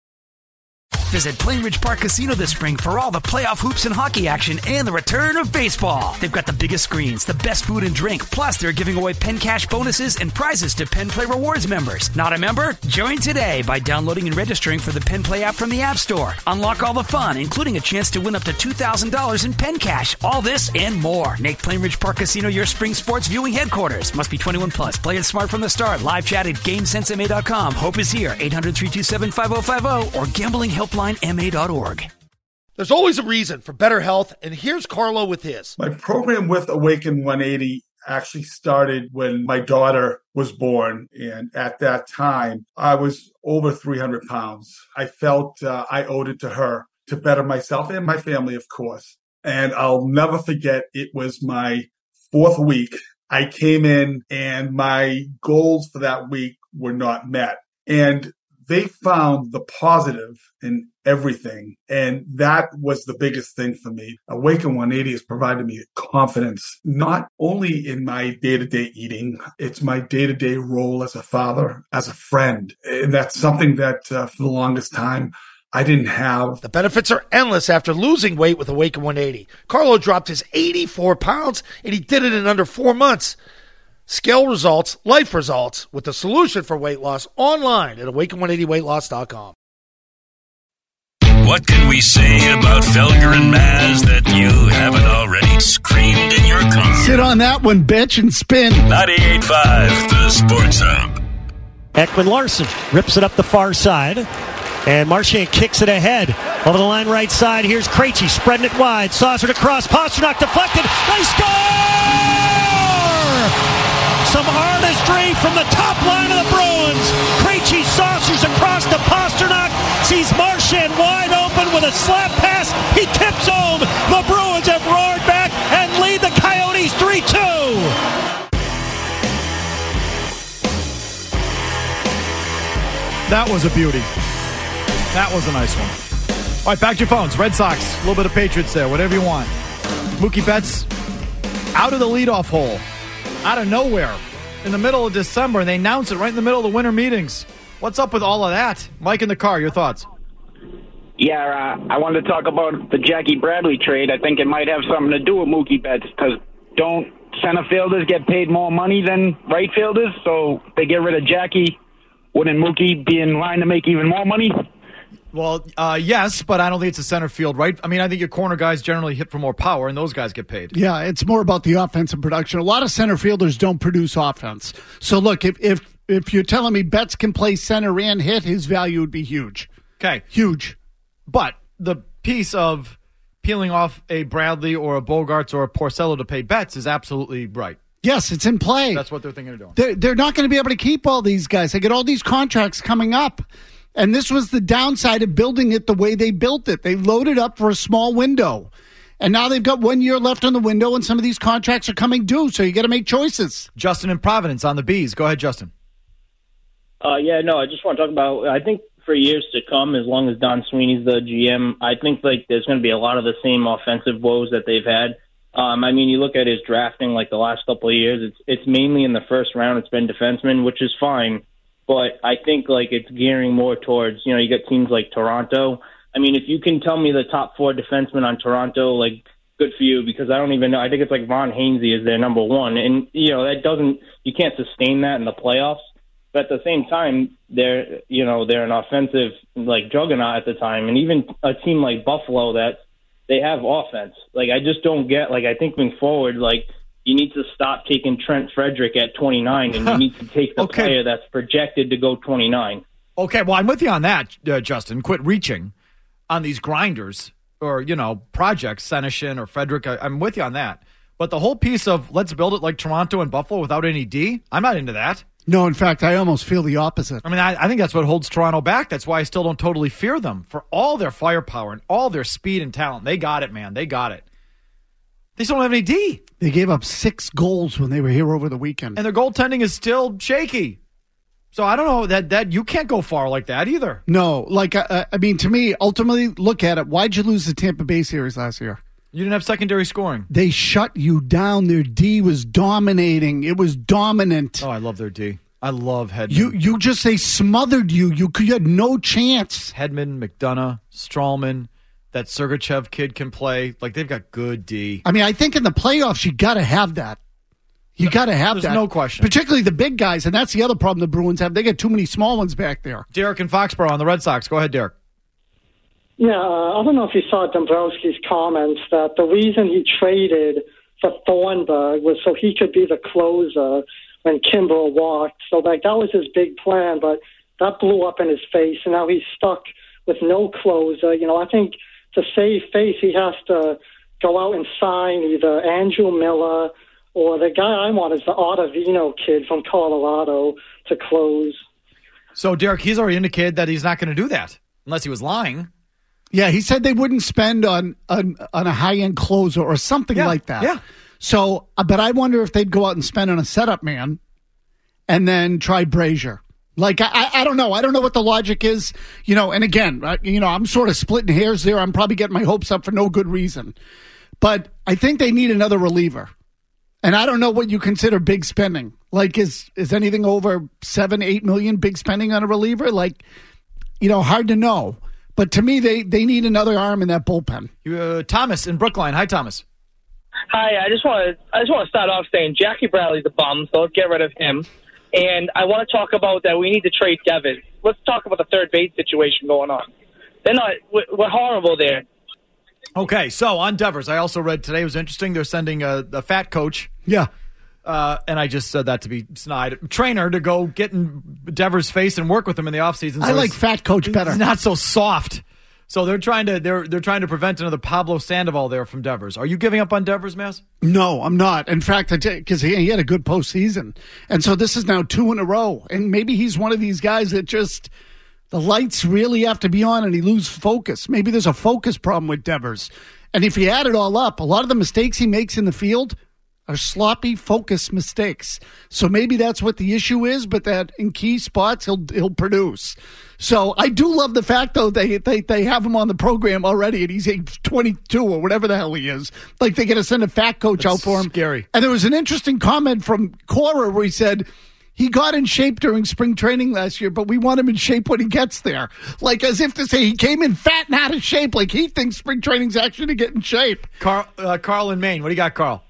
Visit Plainridge Park Casino this spring for all the playoff hoops and hockey action and the return of baseball. They've got the biggest screens, the best food and drink, plus they're giving away Penn Cash bonuses and prizes to Penn Play Rewards members. Not a member? Join today by downloading and registering for the Penn Play app from the App Store. Unlock all the fun, including a chance to win up to two thousand dollars in Penn Cash. All this and more. Make Plainridge Park Casino your spring sports viewing headquarters. Must be twenty-one plus. Play it smart from the start. Live chat at GameSense M A dot com. Hope is here. eight hundred, three two seven, five oh five oh or gambling helpline M A dot org. There's always a reason for better health, and here's Carlo with his. My program with Awaken one eighty actually started when my daughter was born. And at that time, I was over three hundred pounds. I felt uh, I owed it to her to better myself and my family, of course. And I'll never forget, it was my fourth week. I came in and my goals for that week were not met. And they found the positive in everything. And that was the biggest thing for me. Awaken one eighty has provided me confidence, not only in my day-to-day eating, it's my day-to-day role as a father, as a friend. And that's something that uh, for the longest time, I didn't have. The benefits are endless after losing weight with Awaken one eighty. Carlo dropped his eighty-four pounds, and he did it in under four months. Scale results, life results, with the solution for weight loss online at awaken one eighty weight loss dot com. What can we say about Felger and Maz that you haven't already screamed in your car? Sit on that one, bitch, and spin. ninety-eight point five, the Sports Hub. Ekman Larson rips it up the far side. And Marchand kicks it ahead. Over the line right side, here's Krejci spreading it wide. Saucered across, Pasternak deflected. They score! Some artistry from the top line of the Bruins. Krejci saucers across to Pasternak. Sees Marchand wide open with a slap pass. He tips home. The Bruins have roared back and lead the Coyotes three two. That was a beauty. That was a nice one. All right, back to your phones. Red Sox, a little bit of Patriots there, whatever you want. Mookie Betts out of the leadoff hole, out of nowhere, in the middle of December, and they announce it right in the middle of the winter meetings. What's up with all of that? Mike in the car, your thoughts? Yeah, uh, I wanted to talk about the Jackie Bradley trade. I think it might have something to do with Mookie Betts, because don't center fielders get paid more money than right fielders? So they get rid of Jackie. Wouldn't Mookie be in line to make even more money? Well, uh, yes, but I don't think it's a center field, right? I mean, I think your corner guys generally hit for more power, and those guys get paid. Yeah, it's more about the offensive production. A lot of center fielders don't produce offense. So, look, if if if you're telling me Betts can play center and hit, his value would be huge. Okay. Huge. But the piece of peeling off a Bradley or a Bogarts or a Porcello to pay Betts is absolutely right. Yes, it's in play. That's what they're thinking of doing. They're, they're not going to be able to keep all these guys. They get all these contracts coming up. And this was the downside of building it the way they built it. They loaded up for a small window. And now they've got one year left on the window, and some of these contracts are coming due, so you got to make choices. Justin in Providence on the Bees. Go ahead, Justin. Uh, yeah, no, I just want to talk about, I think for years to come, as long as Don Sweeney's the G M, I think like there's going to be a lot of the same offensive woes that they've had. Um, I mean, you look at his drafting like the last couple of years, it's it's mainly in the first round, it's been defensemen, which is fine. But I think like it's gearing more towards, you know, you got teams like Toronto. I mean, if you can tell me the top four defensemen on Toronto, like, good for you, because I don't even know. I think it's like Ron Hainsey is their number one. And, you know, that doesn't, you can't sustain that in the playoffs. But at the same time, they're, you know, they're an offensive, like, juggernaut at the time. And even a team like Buffalo, that they have offense. Like, I just don't get, like, I think moving forward, like, you need to stop taking Trent Frederick at twenty-nine, and you need to take the okay. player that's projected to go twenty-nine. Okay, well, I'm with you on that, uh, Justin. Quit reaching on these grinders. or, you know, projects, Senishin or Frederick. I, I'm with you on that. But the whole piece of let's build it like Toronto and Buffalo without any D, I'm not into that. No, in fact, I almost feel the opposite. I mean, I, I think that's what holds Toronto back. That's why I still don't totally fear them. For all their firepower and all their speed and talent, they got it, man. They got it. They still don't have any D. They gave up six goals when they were here over the weekend. And their goaltending is still shaky. So I don't know, that that you can't go far like that either. No, like, uh, I mean, to me, ultimately, look at it. Why'd you lose the Tampa Bay series last year? You didn't have secondary scoring. They shut you down. Their D was dominating. It was dominant. Oh, I love their D. I love Hedman. You you just, they smothered you. You, you had no chance. Hedman, McDonough, Strawman, that Sergachev kid can play. Like, they've got good D. I mean, I think in the playoffs, you got to have that. You got to have There's that. no question. Particularly the big guys, and that's the other problem the Bruins have. They got too many small ones back there. Derek and Foxborough on the Red Sox. Go ahead, Derek. Yeah, uh, I don't know if you saw Dombrowski's comments that the reason he traded for Thornburg was so he could be the closer when Kimbrel walked. So like that was his big plan, but that blew up in his face, and now he's stuck with no closer. You know, I think to save face, he has to go out and sign either Andrew Miller or the guy I want is the Ottavino kid from Colorado to close. So, Derek, he's already indicated that he's not going to do that unless he was lying. Yeah, he said they wouldn't spend on on, on a high-end closer or something Yeah, like that. yeah. So, uh, but I wonder if they'd go out and spend on a setup man and then try Brazier. Like, I, I, I don't know. I don't know what the logic is. You know, and again, uh, you know, I'm sort of splitting hairs there. I'm probably getting my hopes up for no good reason. But I think they need another reliever. And I don't know what you consider big spending. Like, is is anything over seven, eight million big spending on a reliever? Like, you know, hard to know. But to me, they, they need another arm in that bullpen. Uh, Thomas in Brookline. Hi, Thomas. Hi, I just want to I just want to start off saying Jackie Bradley's a bum, so let's get rid of him. And I want to talk about that we need to trade Devin. Let's talk about the third base situation going on. They're not we're, we're horrible there. Okay, so on Devers, I also read today, it was interesting, they're sending a, a fat coach. Yeah. Uh, and I just said that to be snide. Trainer to go get in Devers' face and work with him in the offseason. So I like fat coach better. He's not so soft. So they're trying to they're they're trying to prevent another Pablo Sandoval there from Devers. Are you giving up on Devers, Mass? No, I'm not. In fact, because he, he had a good postseason. And so this is now two in a row. And maybe he's one of these guys that just, the lights really have to be on and he loses focus. Maybe there's a focus problem with Devers. And if you add it all up, a lot of the mistakes he makes in the field are sloppy focus mistakes. So maybe that's what the issue is, but that in key spots he'll he'll produce. So I do love the fact though they they they have him on the program already and he's age twenty-two or whatever the hell he is. Like they're gonna send a fat coach That's out for him. Scary. And there was an interesting comment from Cora where he said he got in shape during spring training last year, but we want him in shape when he gets there. Like as if to say he came in fat and out of shape. Like he thinks spring training's actually to get in shape. Carl, uh, Carl in Maine. What do you got, Carl?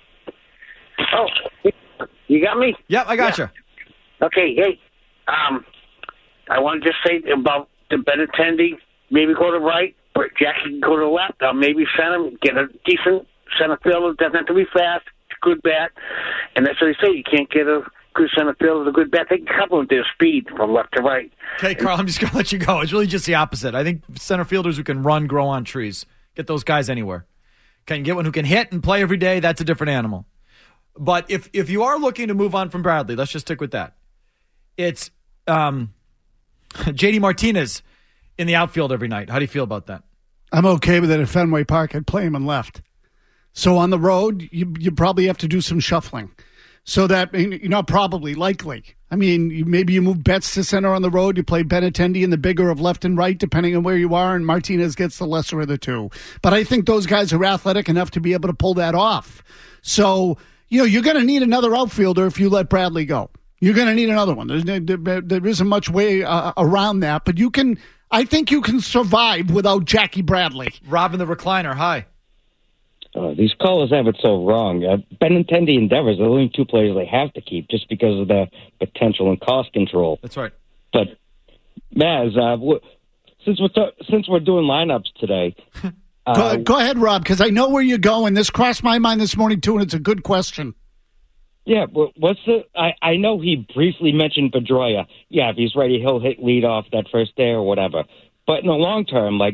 Oh, you got me? Yep, I got yeah. you. Okay, hey, um, I want to just say about the Benintendi, maybe go to right, or Jackie can go to the left, or maybe center, get a decent center fielder, doesn't have to be fast, good bat, and that's what they say, you can't get a good center fielder with a good bat, they can complement their speed from left to right. Okay, Carl, I'm just going to let you go. It's really just the opposite. I think center fielders who can run grow on trees. Get those guys anywhere. Can you get one who can hit and play every day? That's a different animal. But if if you are looking to move on from Bradley, let's just stick with that. It's um, J D Martinez in the outfield every night. How do you feel about that? I'm okay with it at Fenway Park. I'd play him in left. So on the road, you you probably have to do some shuffling. So that, you know, probably, likely. I mean, you, maybe you move Betts to center on the road. You play Benintendi in the bigger of left and right, depending on where you are, and Martinez gets the lesser of the two. But I think those guys are athletic enough to be able to pull that off. So, you know, you're going to need another outfielder if you let Bradley go. You're going to need another one. There's, there, there isn't much way uh, around that. But you can, I think you can survive without Jackie Bradley. Rob in the recliner, hi. Uh, these callers have it so wrong. Uh, Benintendi and Devers are the only two players they have to keep just because of the potential and cost control. That's right. But, Maz, uh, w- since we're t- since we're doing lineups today, uh, go, go ahead, Rob, because I know where you're going. This crossed my mind this morning too, and it's a good question. Yeah, what's the? I, I know he briefly mentioned Pedroia. Yeah, if he's ready, he'll hit lead off that first day or whatever. But in the long term, like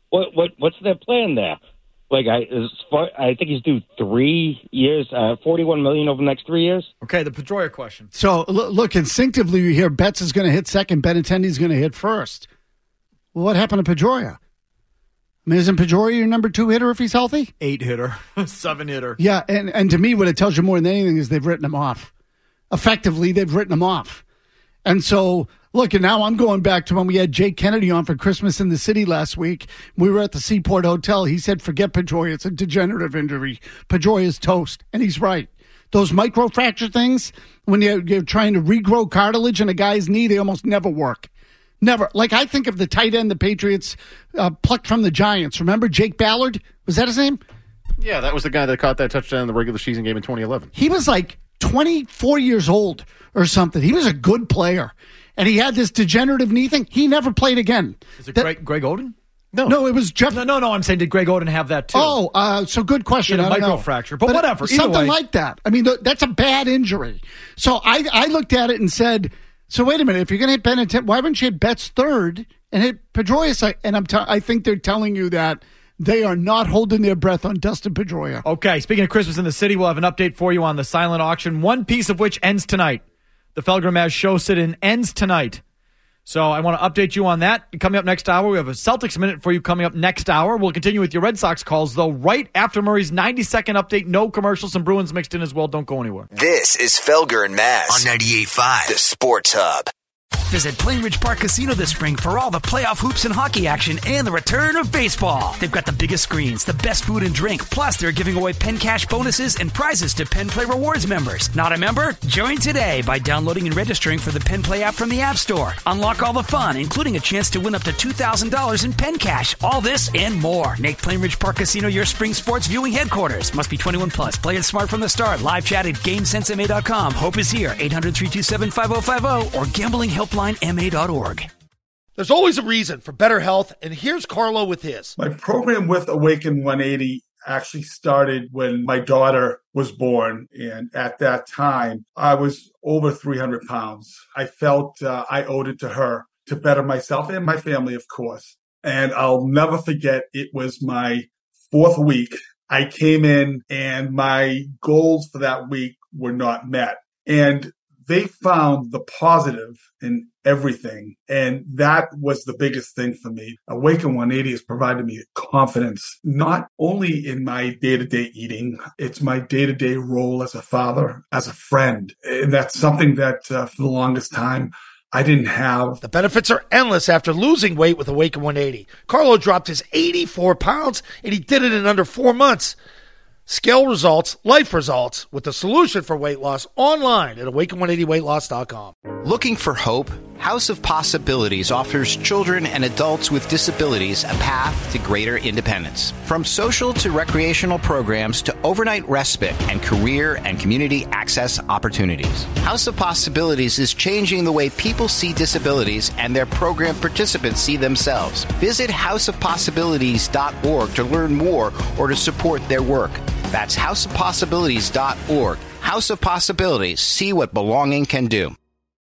what what what's their plan there? Like I, as far, I think he's due three years, uh, forty-one million over the next three years. Okay, the Pedroia question. So look, look instinctively, you hear Betts is going to hit second, Benintendi's going to hit first. Well, what happened to Pedroia? I mean, isn't Pedroia your number two hitter if he's healthy? Eight hitter, seven hitter. Yeah, and, and to me, what it tells you more than anything is they've written him off. Effectively, they've written him off. And so, look, and now I'm going back to when we had Jake Kennedy on for Christmas in the City last week. We were at the Seaport Hotel. He said, forget Pedroia. It's a degenerative injury. Pedroia's toast. And he's right. Those microfracture things, when you're, you're trying to regrow cartilage in a guy's knee, they almost never work. Never. Like, I think of the tight end the Patriots uh, plucked from the Giants. Remember Jake Ballard? Was that his name? Yeah, that was the guy that caught that touchdown in the regular season game in twenty eleven. He was like twenty-four years old or something. He was a good player. And he had this degenerative knee thing. He never played again. Is it that, Greg, Greg Oden? No. No, it was Jeff. No, no, no, I'm saying, did Greg Oden have that too? Oh, uh, so good question. He had a I don't know. microfracture, but, but whatever. Something way. like that. I mean, th- that's a bad injury. So I, I looked at it and said, so wait a minute. If you're going to hit Benintendi, why wouldn't you hit Betts third and hit Pedroia? And I'm t- I think they're telling you that they are not holding their breath on Dustin Pedroia. Okay, speaking of Christmas in the City, we'll have an update for you on the silent auction, one piece of which ends tonight. The Felger Maz show sit-in ends tonight. So I want to update you on that. Coming up next hour, we have a Celtics Minute for you coming up next hour. We'll continue with your Red Sox calls, though, right after Murray's ninety-second update. No commercials, some Bruins mixed in as well. Don't go anywhere. This is Felger and Maz on ninety-eight point five, the Sports Hub. Visit Plainridge Park Casino this spring for all the playoff hoops and hockey action and the return of baseball. They've got the biggest screens, the best food and drink, plus they're giving away Penn Cash bonuses and prizes to Penn Play Rewards members. Not a member? Join today by downloading and registering for the Penn Play app from the App Store. Unlock all the fun, including a chance to win up to two thousand dollars in Penn Cash. All this and more. Make Plainridge Park Casino your spring sports viewing headquarters. Must be twenty-one plus. Play it smart from the start. Live chat at GameSense M A dot com. Hope is here. eight hundred, three two seven, five oh five oh or gambling helpline M A dot org. There's always a reason for better health, and here's Carlo with his. My program with Awaken one eighty actually started when my daughter was born, and at that time, I was over three hundred pounds. I felt uh, I owed it to her to better myself and my family, of course. And I'll never forget, it was my fourth week. I came in, and my goals for that week were not met. And they found the positive in everything. And that was the biggest thing for me. Awaken one eighty has provided me confidence, not only in my day-to-day eating, it's my day-to-day role as a father, as a friend. And that's something that uh, for the longest time, I didn't have. The benefits are endless after losing weight with Awaken one eighty. Carlo dropped his eighty-four pounds, and he did it in under four months. Scale results, life results, with the solution for weight loss online at awaken one eighty weight loss dot com. Looking for hope? House of Possibilities offers children and adults with disabilities a path to greater independence. From social to recreational programs to overnight respite and career and community access opportunities. House of Possibilities is changing the way people see disabilities and their program participants see themselves. Visit house of possibilities dot org to learn more or to support their work. That's house of possibilities dot org. House of Possibilities. See what belonging can do.